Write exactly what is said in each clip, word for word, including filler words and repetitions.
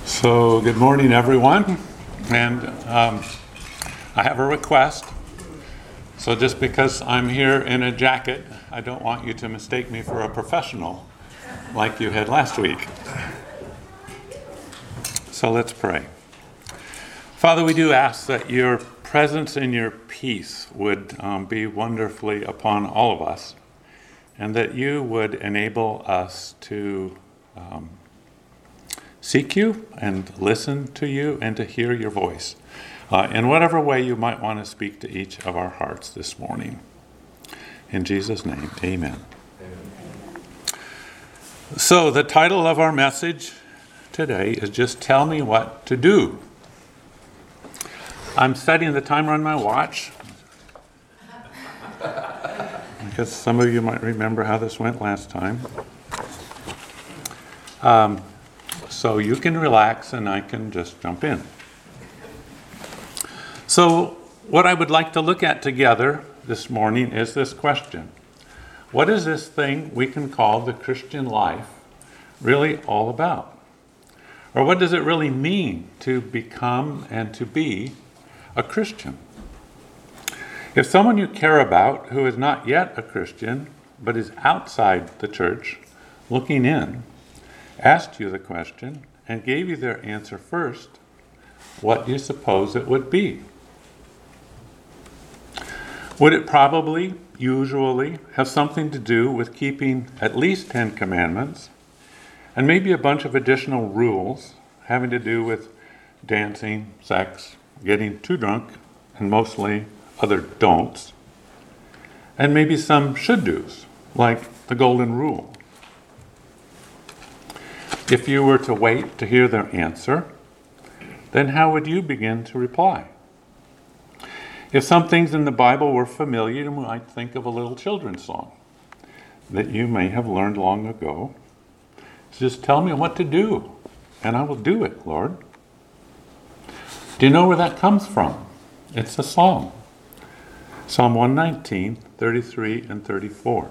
So, good morning, everyone. And um, I have a request. So, just because I'm here in a jacket, I don't want you to mistake me for a professional like you had last week. So, let's pray. Father, we do ask that your presence and your peace would um, be wonderfully upon all of us, and that you would enable us to um, seek you and listen to you and to hear your voice uh, in whatever way you might want to speak to each of our hearts this morning. In Jesus' name, amen. Amen. So the title of our message today is Just Tell Me What to Do. I'm setting the timer on my watch because some of you might remember how this went last time. Um, So you can relax and I can just jump in. So what I would like to look at together this morning is this question. What is this thing we can call the Christian life really all about? Or what does it really mean to become and to be a Christian? If someone you care about who is not yet a Christian but is outside the church looking in asked you the question and gave you their answer first, what do you suppose it would be? Would it probably, usually, have something to do with keeping at least Ten Commandments and maybe a bunch of additional rules having to do with dancing, sex, getting too drunk, and mostly other don'ts, and maybe some should-dos, like the Golden Rule? If you were to wait to hear their answer, then how would you begin to reply? If some things in the Bible were familiar, you might think of a little children's song that you may have learned long ago. Just tell me what to do, and I will do it, Lord. Do you know where that comes from? It's a psalm. Psalm one nineteen, thirty-three and thirty-four.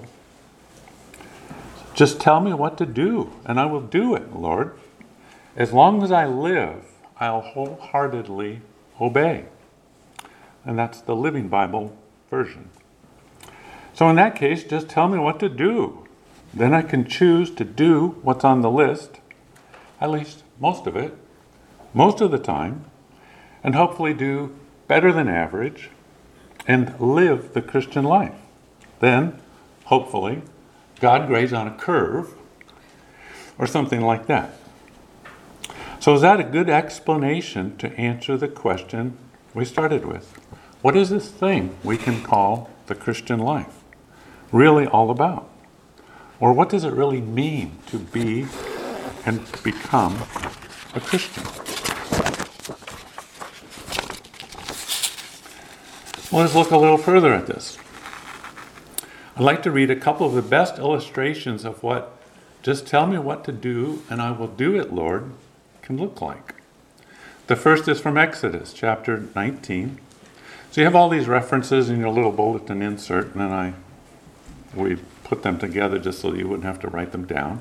Just tell me what to do, and I will do it, Lord. As long as I live, I'll wholeheartedly obey. And that's the Living Bible version. So in that case, just tell me what to do. Then I can choose to do what's on the list, at least most of it, most of the time, and hopefully do better than average, and live the Christian life. Then, hopefully, God grades on a curve, or something like that. So is that a good explanation to answer the question we started with? What is this thing we can call the Christian life really all about? Or what does it really mean to be and become a Christian? Well, let's look a little further at this. I'd like to read a couple of the best illustrations of what just tell me what to do and I will do it, Lord, can look like. The first is from Exodus chapter nineteen. So you have all these references in your little bulletin insert, and then I we put them together just so that you wouldn't have to write them down.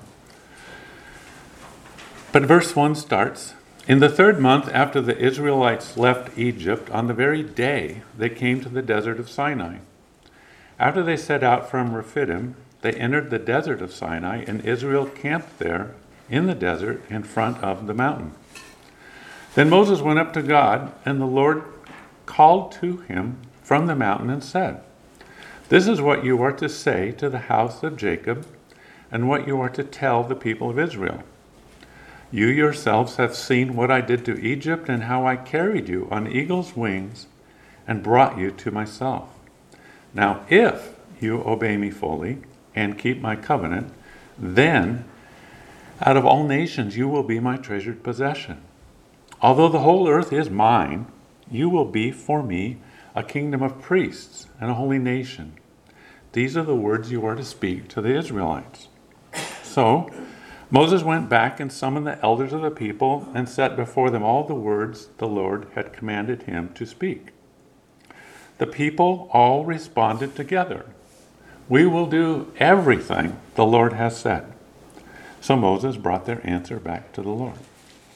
But verse one starts, "In the third month after the Israelites left Egypt, on the very day they came to the desert of Sinai. After they set out from Rephidim, they entered the desert of Sinai, and Israel camped there in the desert in front of the mountain. Then Moses went up to God, and the Lord called to him from the mountain and said, 'This is what you are to say to the house of Jacob, and what you are to tell the people of Israel. You yourselves have seen what I did to Egypt, and how I carried you on eagle's wings and brought you to myself. Now, if you obey me fully and keep my covenant, then out of all nations you will be my treasured possession. Although the whole earth is mine, you will be for me a kingdom of priests and a holy nation. These are the words you are to speak to the Israelites.' So Moses went back and summoned the elders of the people and set before them all the words the Lord had commanded him to speak. The people all responded together, 'We will do everything the Lord has said.' So Moses brought their answer back to the Lord.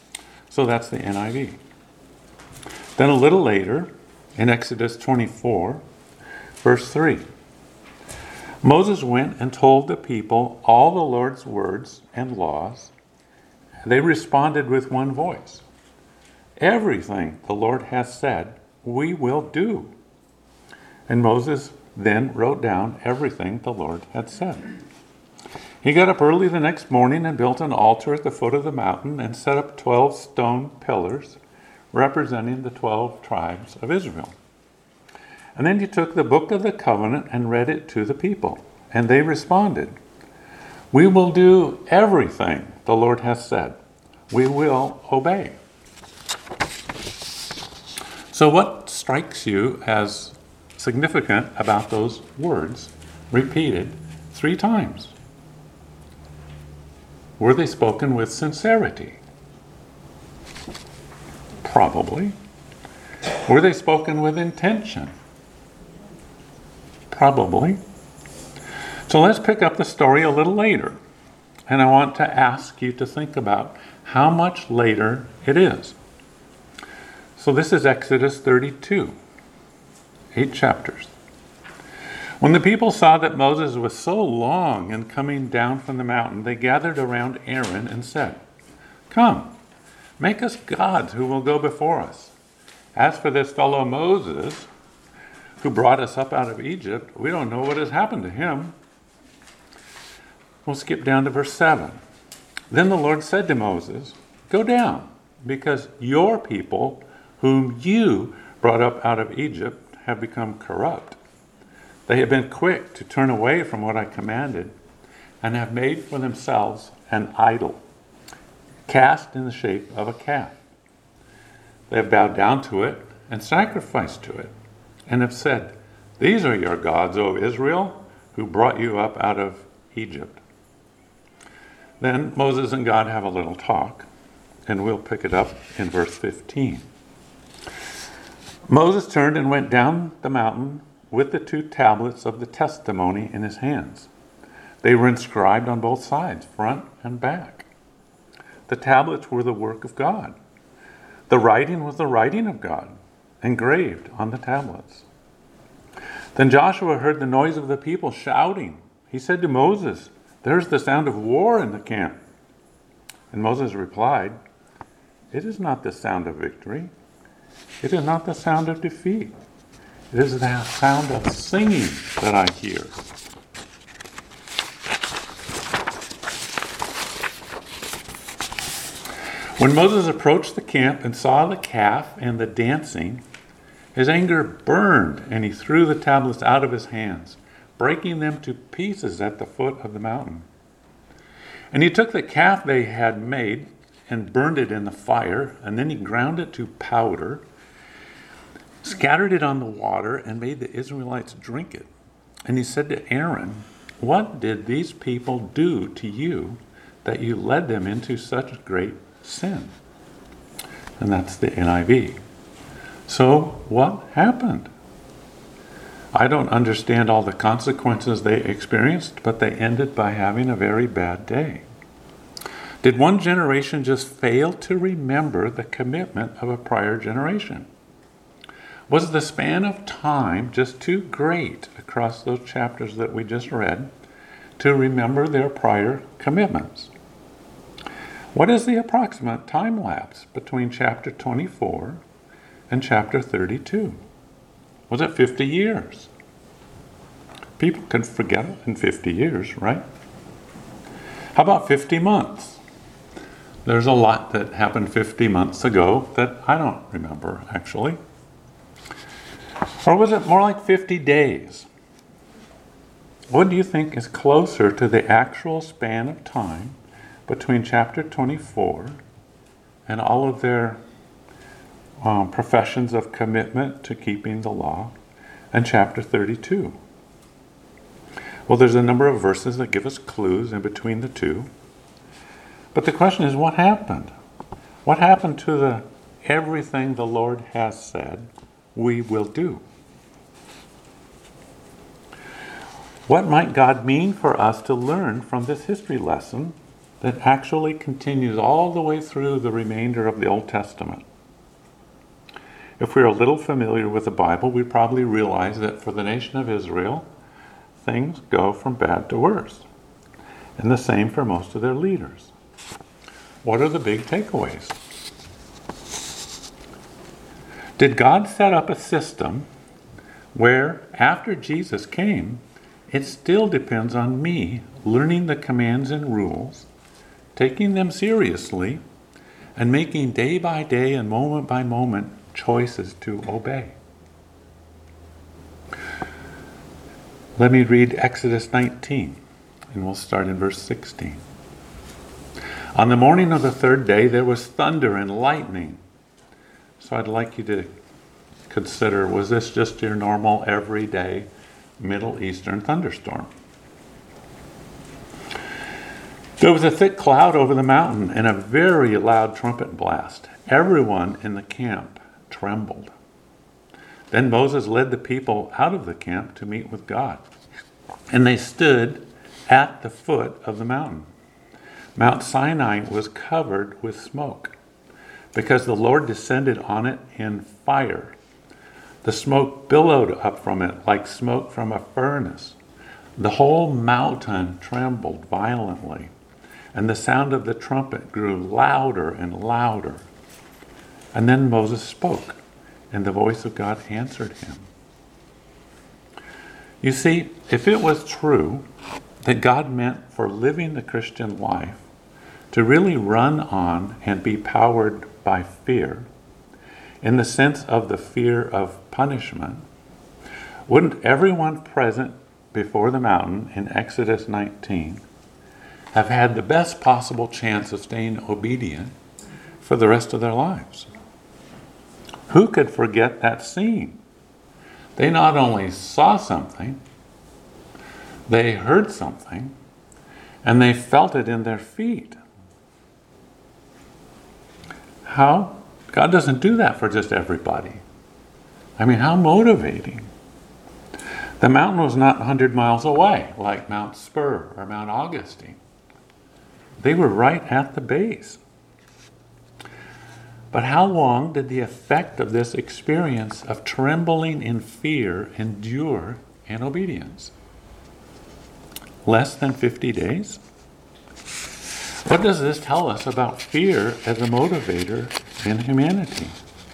So that's the N I V. Then a little later, in Exodus twenty-four, verse three, Moses went and told the people all the Lord's words and laws. They responded with one voice. Everything the Lord has said, we will do. And Moses then wrote down everything the Lord had said. He got up early the next morning and built an altar at the foot of the mountain and set up twelve stone pillars representing the twelve tribes of Israel. And then he took the book of the covenant and read it to the people. And they responded, we will do everything the Lord has said. We will obey. So what strikes you as significant about those words repeated three times? Were they spoken with sincerity? Probably. Were they spoken with intention? Probably. So let's pick up the story a little later. And I want to ask you to think about how much later it is. So this is Exodus thirty-two, eight chapters. When the people saw that Moses was so long in coming down from the mountain, they gathered around Aaron and said, come, make us gods who will go before us. As for this fellow Moses, who brought us up out of Egypt, we don't know what has happened to him. We'll skip down to verse seven. Then the Lord said to Moses, go down, because your people, whom you brought up out of Egypt, have become corrupt. They have been quick to turn away from what I commanded and have made for themselves an idol, cast in the shape of a calf. They have bowed down to it and sacrificed to it and have said, these are your gods, O Israel, who brought you up out of Egypt. Then Moses and God have a little talk, and we'll pick it up in verse fifteen. Moses turned and went down the mountain with the two tablets of the testimony in his hands. They were inscribed on both sides, front and back. The tablets were the work of God. The writing was the writing of God, engraved on the tablets. Then Joshua heard the noise of the people shouting. He said to Moses, there's the sound of war in the camp. And Moses replied, it is not the sound of victory. It is not the sound of defeat. It is the sound of singing that I hear. When Moses approached the camp and saw the calf and the dancing, his anger burned, and he threw the tablets out of his hands, breaking them to pieces at the foot of the mountain. And he took the calf they had made and burned it in the fire, and then he ground it to powder, scattered it on the water, and made the Israelites drink it. And he said to Aaron, what did these people do to you that you led them into such great sin? And that's the N I V. So what happened? I don't understand all the consequences they experienced, but they ended by having a very bad day. Did one generation just fail to remember the commitment of a prior generation? Was the span of time just too great across those chapters that we just read to remember their prior commitments? What is the approximate time lapse between chapter twenty-four and chapter thirty-two? Was it fifty years? People can forget it in fifty years, right? How about fifty months? There's a lot that happened fifty months ago that I don't remember, actually. Or was it more like fifty days? What do you think is closer to the actual span of time between chapter twenty-four and all of their um, professions of commitment to keeping the law and chapter thirty-two? Well, there's a number of verses that give us clues in between the two. But the question is, what happened? What happened to the everything the Lord has said we will do? What might God mean for us to learn from this history lesson that actually continues all the way through the remainder of the Old Testament. If we're a little familiar with the Bible, we probably realize that for the nation of Israel, things go from bad to worse. And the same for most of their leaders. What are the big takeaways? Did God set up a system where, after Jesus came, it still depends on me learning the commands and rules, taking them seriously, and making day by day and moment by moment choices to obey? Let me read Exodus nineteen, and we'll start in verse sixteen. On the morning of the third day, there was thunder and lightning. So I'd like you to consider, was this just your normal, everyday Middle Eastern thunderstorm? There was a thick cloud over the mountain and a very loud trumpet blast. Everyone in the camp trembled. Then Moses led the people out of the camp to meet with God. And they stood at the foot of the mountain. Mount Sinai was covered with smoke, because the Lord descended on it in fire. The smoke billowed up from it like smoke from a furnace. The whole mountain trembled violently, and the sound of the trumpet grew louder and louder. And then Moses spoke, and the voice of God answered him. You see, if it was true that God meant for living the Christian life to really run on and be powered by fear, in the sense of the fear of punishment, wouldn't everyone present before the mountain in Exodus nineteen have had the best possible chance of staying obedient for the rest of their lives? Who could forget that scene? They not only saw something, they heard something, and they felt it in their feet. How? God doesn't do that for just everybody. I mean, how motivating. The mountain was not one hundred miles away, like Mount Spur or Mount Augustine. They were right at the base. But how long did the effect of this experience of trembling in fear endure in obedience? Less than fifty days? What does this tell us about fear as a motivator in humanity?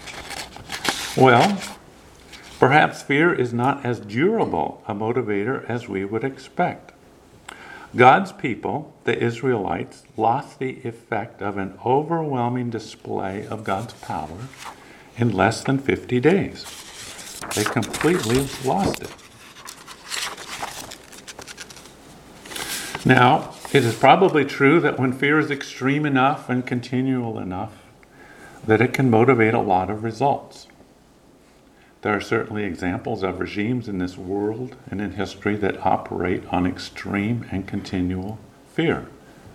Well, perhaps fear is not as durable a motivator as we would expect. God's people, the Israelites, lost the effect of an overwhelming display of God's power in less than fifty days. They completely lost it. Now, it is probably true that when fear is extreme enough and continual enough, that it can motivate a lot of results. There are certainly examples of regimes in this world and in history that operate on extreme and continual fear.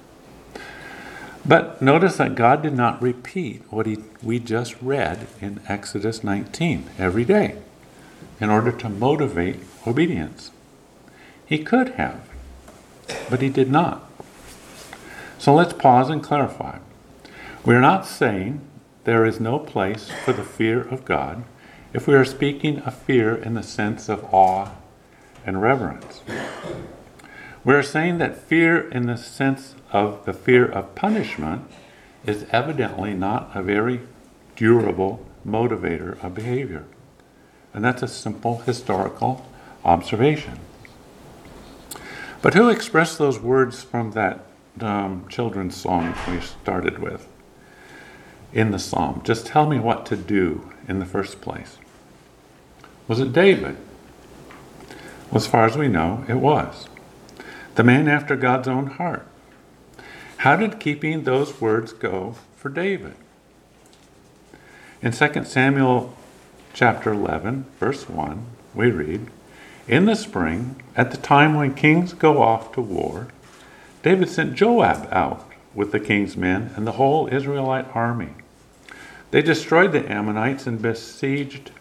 But notice that God did not repeat what he, we just read in Exodus nineteen every day in order to motivate obedience. He could have, but he did not. So let's pause and clarify. We're not saying there is no place for the fear of God if we are speaking of fear in the sense of awe and reverence. We're saying that fear in the sense of the fear of punishment is evidently not a very durable motivator of behavior. And that's a simple historical observation. But who expressed those words from that um, children's song we started with in the psalm? Just tell me what to do in the first place. Was it David? Well, as far as we know, it was. The man after God's own heart. How did keeping those words go for David? In Second Samuel chapter eleven, verse one, we read, "In the spring, at the time when kings go off to war, David sent Joab out with the king's men and the whole Israelite army. They destroyed the Ammonites and besieged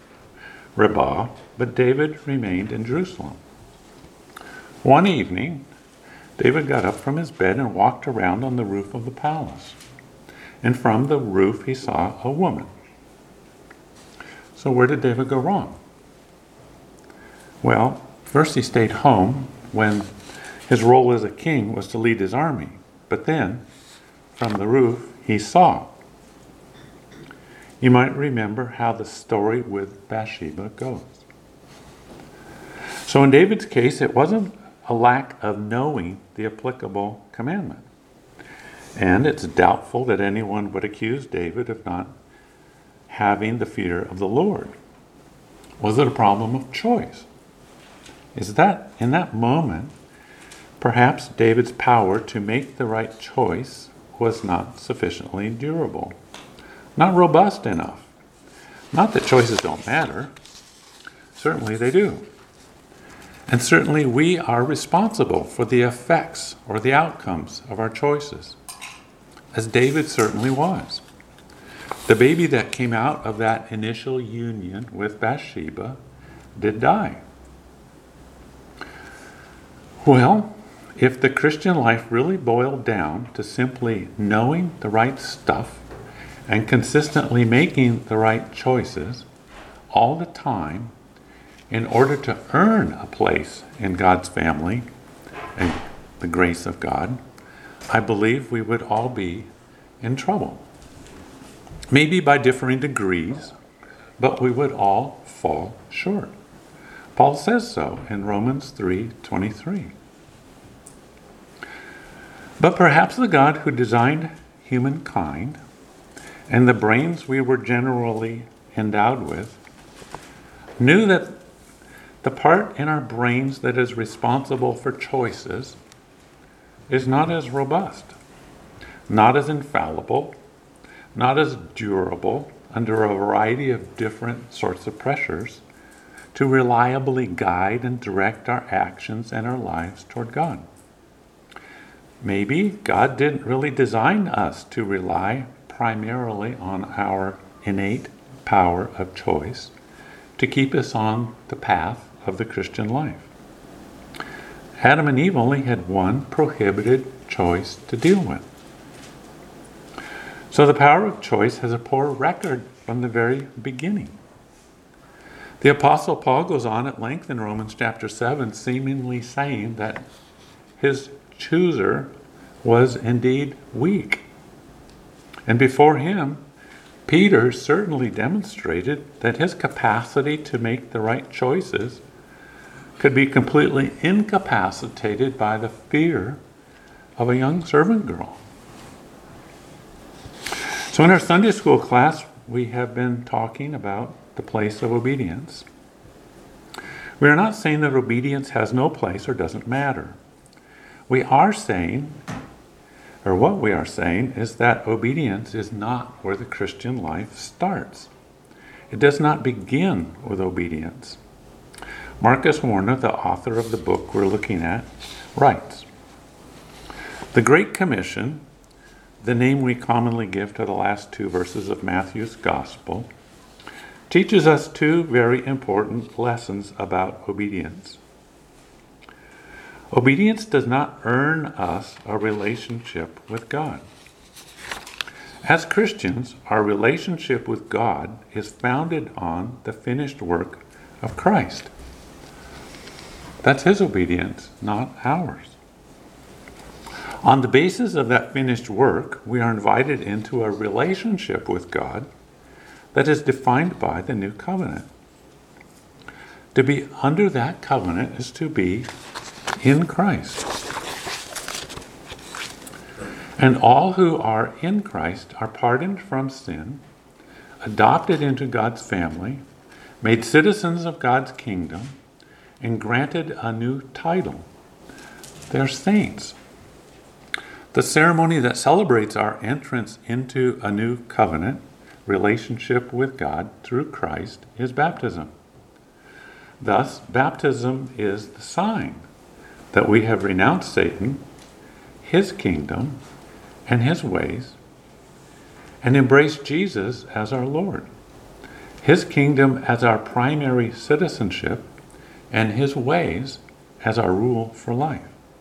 Rabbah, but David remained in Jerusalem. One evening, David got up from his bed and walked around on the roof of the palace. And from the roof he saw a woman. So where did David go wrong? Well, first he stayed home when his role as a king was to lead his army. But then, from the roof, he saw. You might remember how the story with Bathsheba goes. So in David's case, it wasn't a lack of knowing the applicable commandment. And it's doubtful that anyone would accuse David of not having the fear of the Lord. Was it a problem of choice? Is that, in that moment, perhaps David's power to make the right choice was not sufficiently durable, not robust enough. Not that choices don't matter. Certainly they do. And certainly we are responsible for the effects or the outcomes of our choices, as David certainly was. The baby that came out of that initial union with Bathsheba did die. Well, if the Christian life really boiled down to simply knowing the right stuff and consistently making the right choices all the time in order to earn a place in God's family and the grace of God, I believe we would all be in trouble. Maybe by differing degrees, but we would all fall short. Paul says so in Romans three twenty-three. But perhaps the God who designed humankind and the brains we were generally endowed with knew that the part in our brains that is responsible for choices is not as robust, not as infallible, not as durable under a variety of different sorts of pressures to reliably guide and direct our actions and our lives toward God. Maybe God didn't really design us to rely primarily on our innate power of choice to keep us on the path of the Christian life. Adam and Eve only had one prohibited choice to deal with. So the power of choice has a poor record from the very beginning. The Apostle Paul goes on at length in Romans chapter seven, seemingly saying that his chooser was indeed weak. And before him, Peter certainly demonstrated that his capacity to make the right choices could be completely incapacitated by the fear of a young servant girl. So in our Sunday school class, we have been talking about the place of obedience. We are not saying that obedience has no place or doesn't matter. We are saying, or what we are saying, is that obedience is not where the Christian life starts. It does not begin with obedience. Marcus Warner, the author of the book we're looking at, writes, "The Great Commission, the name we commonly give to the last two verses of Matthew's Gospel, teaches us two very important lessons about obedience. Obedience does not earn us a relationship with God. As Christians, our relationship with God is founded on the finished work of Christ. That's his obedience, not ours. On the basis of that finished work, we are invited into a relationship with God that is defined by the new covenant. To be under that covenant is to be in Christ. And all who are in Christ are pardoned from sin, adopted into God's family, made citizens of God's kingdom, and granted a new title. They're saints. The ceremony that celebrates our entrance into a new covenant relationship with God through Christ is baptism. Thus, baptism is the sign that we have renounced Satan, his kingdom, and his ways, and embraced Jesus as our Lord, his kingdom as our primary citizenship, and his ways as our rule for life.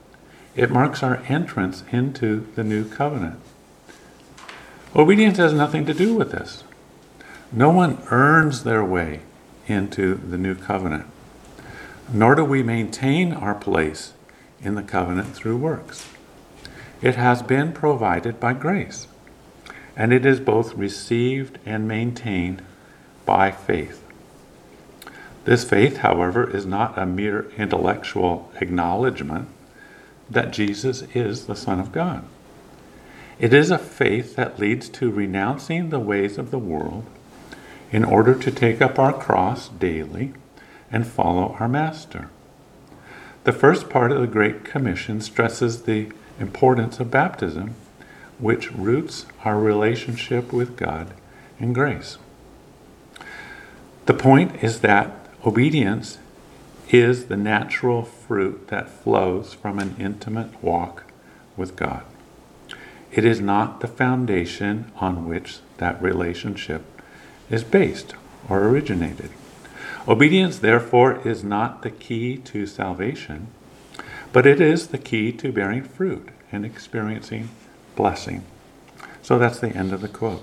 It marks our entrance into the new covenant. Obedience has nothing to do with this. No one earns their way into the new covenant, nor do we maintain our place in the covenant through works. It has been provided by grace, and it is both received and maintained by faith. This faith, however, is not a mere intellectual acknowledgement that Jesus is the Son of God. It is a faith that leads to renouncing the ways of the world in order to take up our cross daily and follow our Master. The first part of the Great Commission stresses the importance of baptism, which roots our relationship with God in grace. The point is that obedience is the natural fruit that flows from an intimate walk with God. It is not the foundation on which that relationship is based or originated. Obedience, therefore, is not the key to salvation, but it is the key to bearing fruit and experiencing blessing. So that's the end of the quote.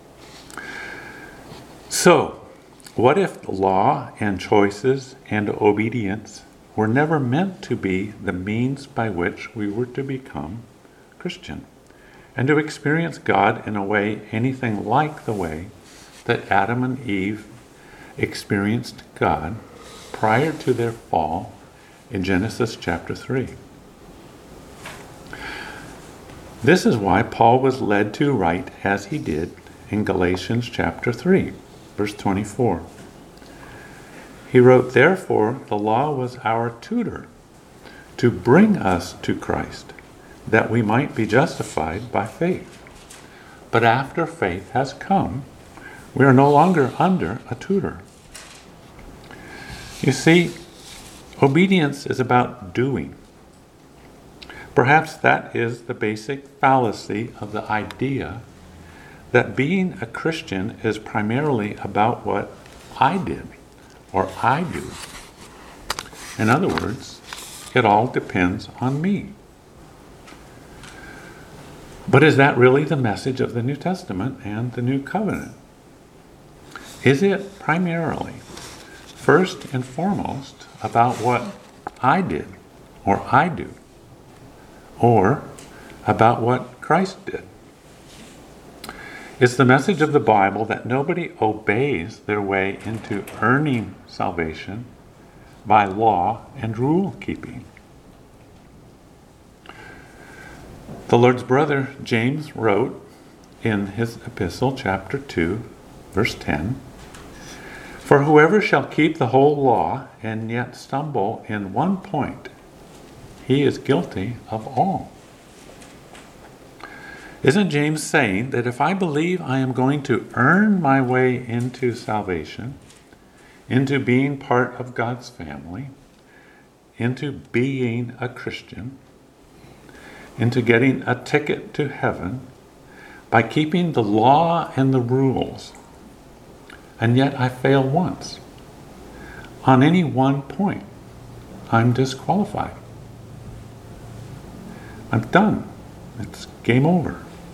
So, what if law and choices and obedience were never meant to be the means by which we were to become Christian and to experience God in a way anything like the way that Adam and Eve experienced God prior to their fall in Genesis chapter three? This is why Paul was led to write as he did in Galatians chapter three, verse twenty-four. He wrote, "Therefore the law was our tutor to bring us to Christ, that we might be justified by faith. But after faith has come, we are no longer under a tutor." You see, obedience is about doing. Perhaps that is the basic fallacy of the idea that being a Christian is primarily about what I did or I do. In other words, it all depends on me. But is that really the message of the New Testament and the New Covenant? Is it primarily, first and foremost, about what I did or I do, or about what Christ did? It's the message of the Bible that nobody obeys their way into earning salvation by law and rule keeping. The Lord's brother James wrote in his epistle, chapter two, verse ten, "For whoever shall keep the whole law and yet stumble in one point, he is guilty of all." Isn't James saying that if I believe I am going to earn my way into salvation, into being part of God's family, into being a Christian, into getting a ticket to heaven by keeping the law and the rules, and yet I fail once, on any one point, I'm disqualified. I'm done. It's game over.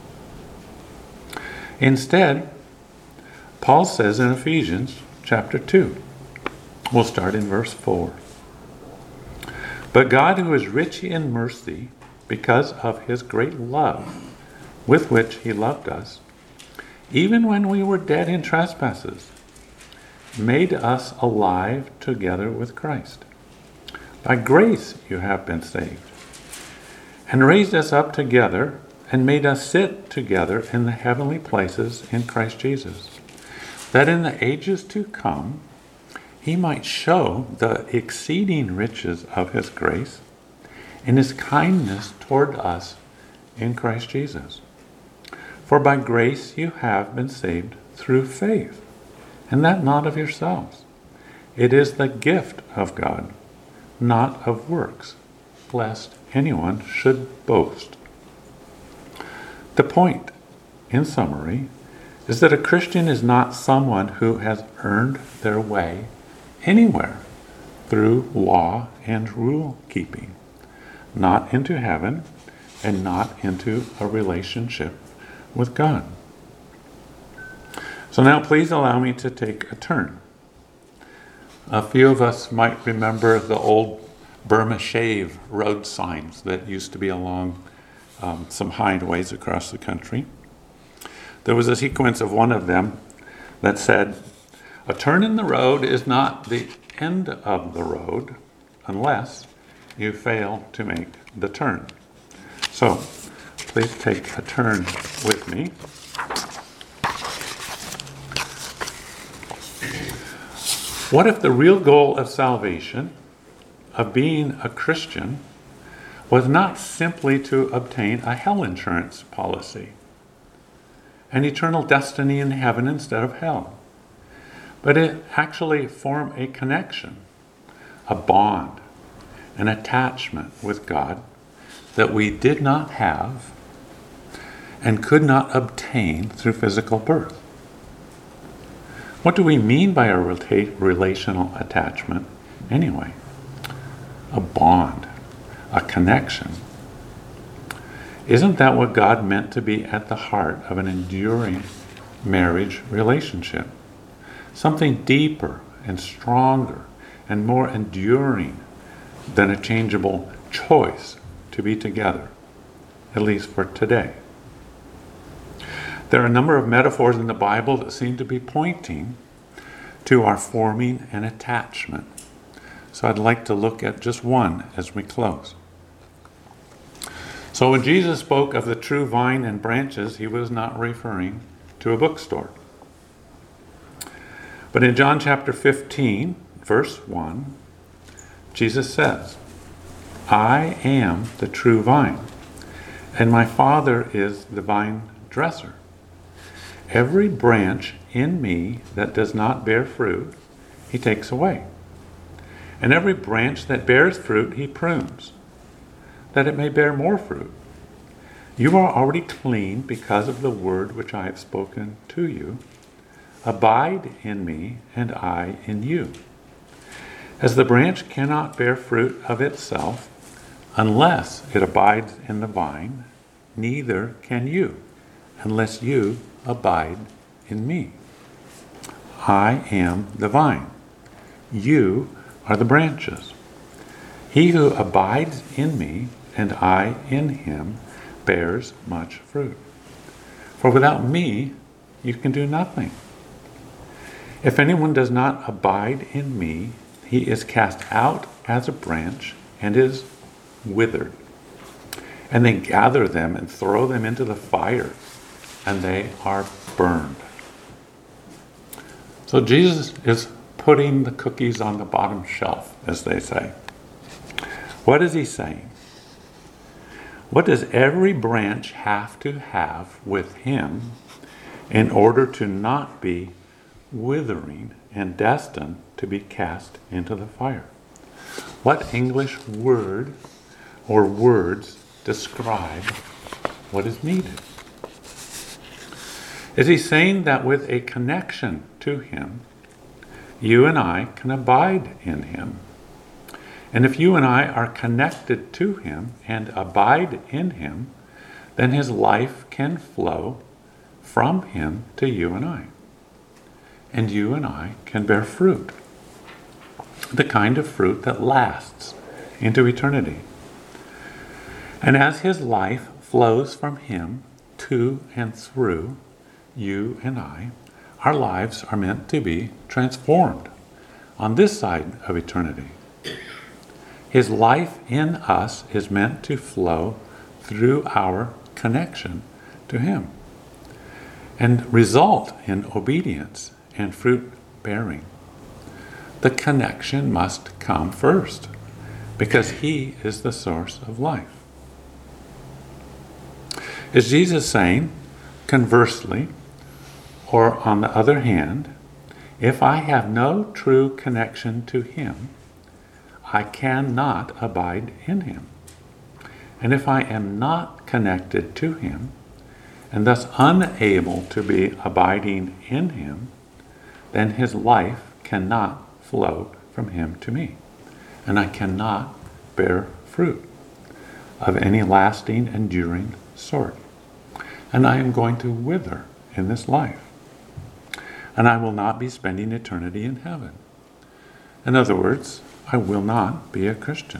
Instead, Paul says in Ephesians chapter two, we'll start in verse four, "But God, who is rich in mercy, because of his great love with which he loved us, even when we were dead in trespasses, made us alive together with Christ. By grace you have been saved, and raised us up together and made us sit together in the heavenly places in Christ Jesus, that in the ages to come he might show the exceeding riches of his grace and his kindness toward us in Christ Jesus. For by grace you have been saved through faith, and that not of yourselves. It is the gift of God, not of works, lest anyone should boast." The point, in summary, is that a Christian is not someone who has earned their way anywhere through law and rule keeping, not into heaven, and not into a relationship with God. So now please allow me to take a turn. A few of us might remember the old Burma Shave road signs that used to be along um, some highways across the country. There was a sequence of one of them that said, "A turn in the road is not the end of the road unless you fail to make the turn." So, please take a turn with me. What if the real goal of salvation, of being a Christian, was not simply to obtain a hell insurance policy, an eternal destiny in heaven instead of hell, but it actually form a connection, a bond, an attachment with God that we did not have and could not obtain through physical birth? What do we mean by a relational attachment anyway? A bond, a connection. Isn't that what God meant to be at the heart of an enduring marriage relationship? Something deeper and stronger and more enduring than a changeable choice to be together, at least for today. There are a number of metaphors in the Bible that seem to be pointing to our forming an attachment. So I'd like to look at just one as we close. So when Jesus spoke of the true vine and branches, he was not referring to a bookstore. But in John chapter fifteen, verse one, Jesus says, "I am the true vine, and my Father is the vine dresser. Every branch in me that does not bear fruit, he takes away. And every branch that bears fruit, he prunes, that it may bear more fruit. You are already clean because of the word which I have spoken to you. Abide in me, and I in you. As the branch cannot bear fruit of itself unless it abides in the vine, neither can you unless you abide in me. I am the vine. You are the branches. He who abides in me and I in him bears much fruit. For without me you can do nothing. If anyone does not abide in me, he is cast out as a branch and is withered. And they gather them and throw them into the fire, and they are burned." So Jesus is putting the cookies on the bottom shelf, as they say. What is he saying? What does every branch have to have with him in order to not be withering and destined to be cast into the fire? What English word or words describe what is needed? Is he saying that with a connection to him, you and I can abide in him? And if you and I are connected to him and abide in him, then his life can flow from him to you and I. And you and I can bear fruit, the kind of fruit that lasts into eternity. And as his life flows from him to and through you and I, our lives are meant to be transformed on this side of eternity. His life in us is meant to flow through our connection to him and result in obedience and fruit bearing. The connection must come first because he is the source of life. Is Jesus saying, conversely, or on the other hand, if I have no true connection to him, I cannot abide in him. And if I am not connected to him, and thus unable to be abiding in him, then his life cannot flow from him to me, and I cannot bear fruit. of any lasting, enduring sort. And I am going to wither in this life. And I will not be spending eternity in heaven. In other words, I will not be a Christian.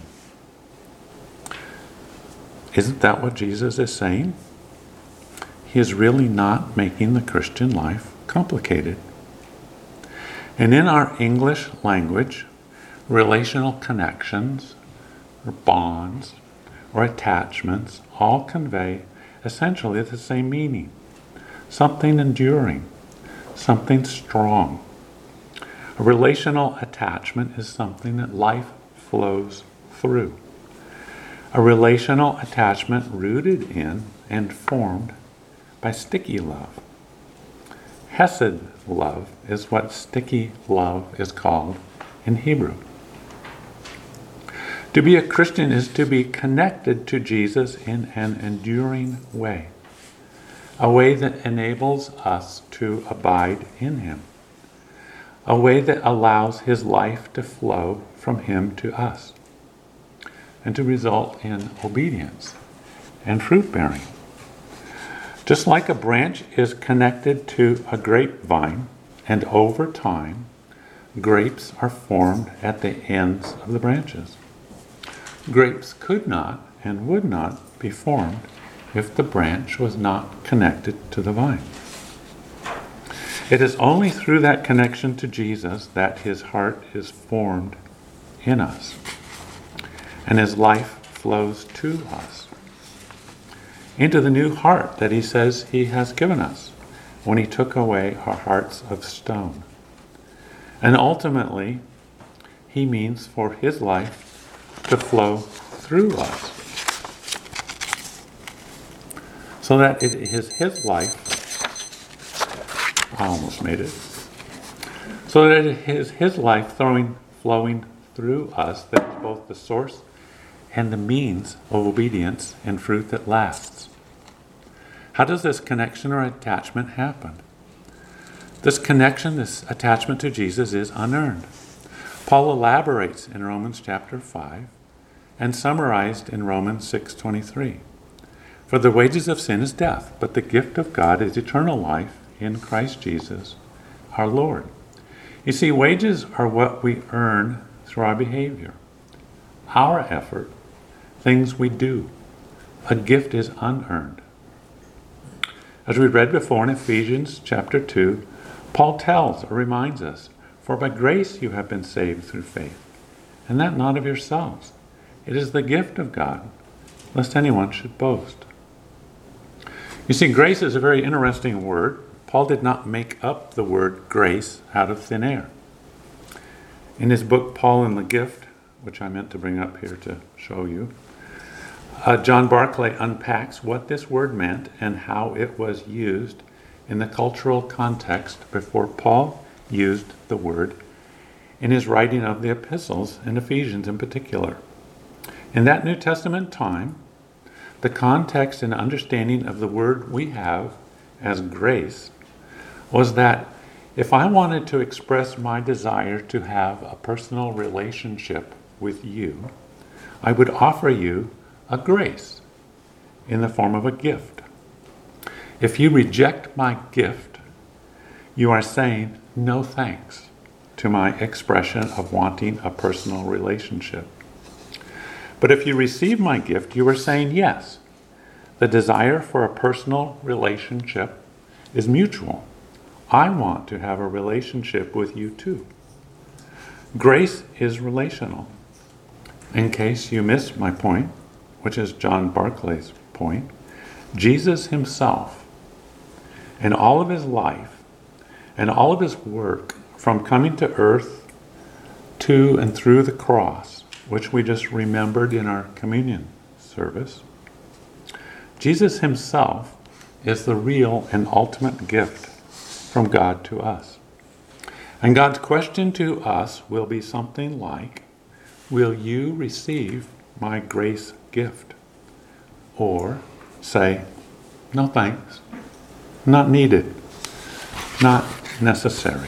Isn't that what Jesus is saying? He is really not making the Christian life complicated. And in our English language, relational connections, or bonds, or attachments all convey essentially the same meaning. Something enduring, something strong. A relational attachment is something that life flows through. A relational attachment rooted in and formed by sticky love. Hesed love is what sticky love is called in Hebrew. To be a Christian is to be connected to Jesus in an enduring way, a way that enables us to abide in him, a way that allows his life to flow from him to us, and to result in obedience and fruit-bearing. Just like a branch is connected to a grapevine, and over time, grapes are formed at the ends of the branches. Grapes could not and would not be formed if the branch was not connected to the vine. It is only through that connection to Jesus that his heart is formed in us, and his life flows to us, into the new heart that he says he has given us when he took away our hearts of stone. And ultimately, he means for his life to flow through us, so that it is his life, I almost made it, so that it is his life throwing, flowing through us that is both the source and the means of obedience and fruit that lasts. How does this connection or attachment happen? This connection, this attachment to Jesus is unearned. Paul elaborates in Romans chapter five and summarized in Romans six twenty-three. For the wages of sin is death, but the gift of God is eternal life in Christ Jesus our Lord. You see, wages are what we earn through our behavior, our effort, things we do. A gift is unearned. As we read before in Ephesians chapter two, Paul tells or reminds us, for by grace you have been saved through faith, and that not of yourselves. It is the gift of God, lest anyone should boast. You see, grace is a very interesting word. Paul did not make up the word grace out of thin air. In his book, Paul and the Gift, which I meant to bring up here to show you, uh, John Barclay unpacks what this word meant and how it was used in the cultural context before Paul used the word in his writing of the epistles, in Ephesians in particular. In that New Testament time, the context and understanding of the word we have as grace was that if I wanted to express my desire to have a personal relationship with you, I would offer you a grace in the form of a gift. If you reject my gift, you are saying no thanks to my expression of wanting a personal relationship. But if you receive my gift, you are saying yes. The desire for a personal relationship is mutual. I want to have a relationship with you too. Grace is relational. In case you missed my point, which is John Barclay's point, Jesus himself, in all of his life and all of his work, from coming to earth to and through the cross, which we just remembered in our communion service, Jesus himself is the real and ultimate gift from God to us. And God's question to us will be something like, will you receive my grace gift? Or say, no thanks, not needed, not necessary.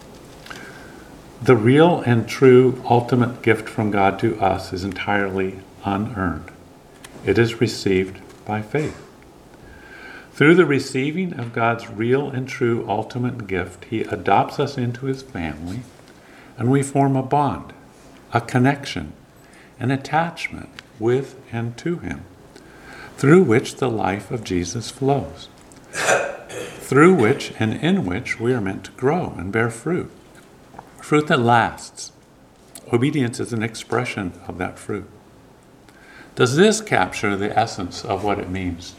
The real and true ultimate gift from God to us is entirely unearned. It is received by faith. Through the receiving of God's real and true ultimate gift, he adopts us into his family, and we form a bond, a connection, an attachment with and to him, through which the life of Jesus flows, through which and in which we are meant to grow and bear fruit, fruit that lasts. Obedience is an expression of that fruit. Does this capture the essence of what it means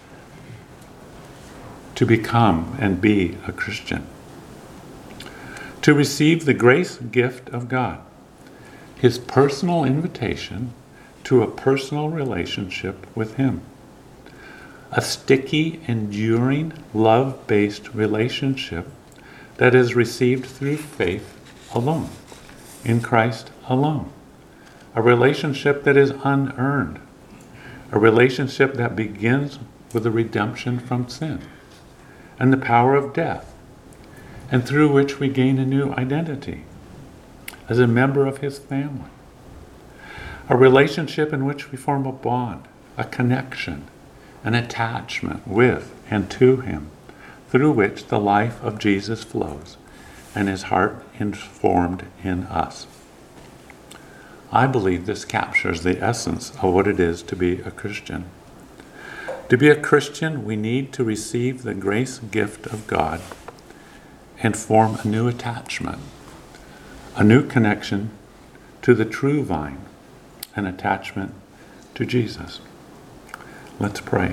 to become and be a Christian? To receive the grace gift of God, his personal invitation to a personal relationship with him. A sticky, enduring, love-based relationship that is received through faith alone, in Christ alone. A relationship that is unearned. A relationship that begins with the redemption from sin and the power of death, and through which we gain a new identity as a member of his family. A relationship in which we form a bond, a connection, an attachment with and to him, through which the life of Jesus flows and his heart is formed in us. I believe this captures the essence of what it is to be a Christian. To be a Christian, we need to receive the grace gift of God and form a new attachment, a new connection to the true vine, an attachment to Jesus. Let's pray.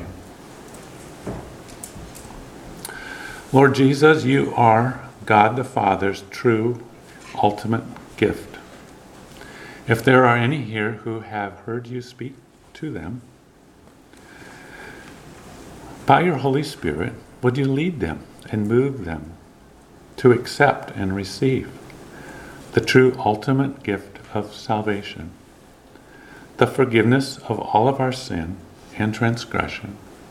Lord Jesus, you are God the Father's true, ultimate gift. If there are any here who have heard you speak to them, by your Holy Spirit, would you lead them and move them to accept and receive the true ultimate gift of salvation, the forgiveness of all of our sin and transgression,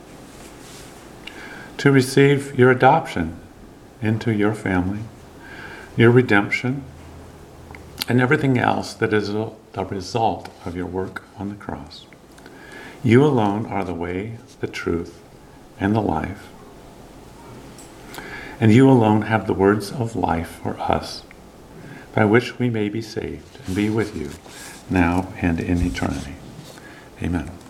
to receive your adoption into your family, your redemption, and everything else that is the result of your work on the cross. You alone are the way, the truth, and the life. And you alone have the words of life for us, by which we may be saved and be with you now and in eternity. Amen.